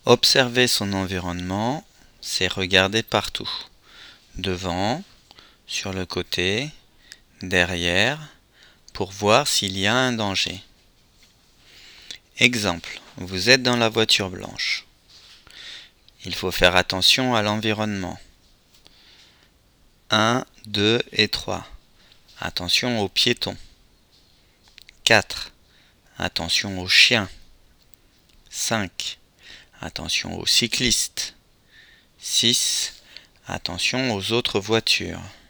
Observer son environnement, c'est regarder partout. Devant, sur le côté, derrière, pour voir s'il y a un danger. Exemple, vous êtes dans la voiture blanche. Il faut faire attention à l'environnement. 1, 2 et 3. Attention aux piétons. 4. Attention aux chiens. 5. Attention aux cyclistes. 6. Attention aux autres voitures.